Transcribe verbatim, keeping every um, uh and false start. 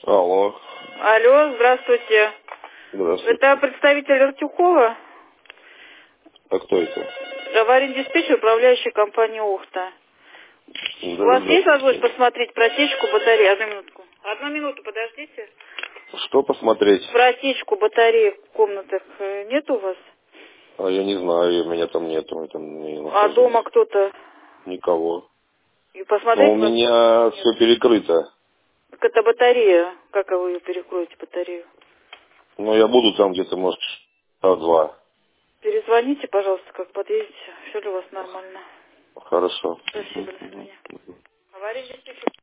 Алло. Алло, здравствуйте. Здравствуйте. Это представитель Артюхова, А кто это? аварийный диспетчер, управляющая компания «Ухта». У Да, вас есть возможность здравствуйте. посмотреть протечку батареи? Одну минутку. Одну минуту, подождите. Что посмотреть? Протечку батареи в комнатах э, нет у вас? А я не знаю, меня там нету, я там не А нахожусь. дома кто-то? Никого. И Но посмотреть у возможность меня нет. все перекрыто. Так это батарея. Как вы ее перекроете, батарею? Но я буду там где-то, может, часа два. Перезвоните, пожалуйста, как подъедете. Все ли у вас нормально? Хорошо. Спасибо, до свидания. Аварийный диспетчер.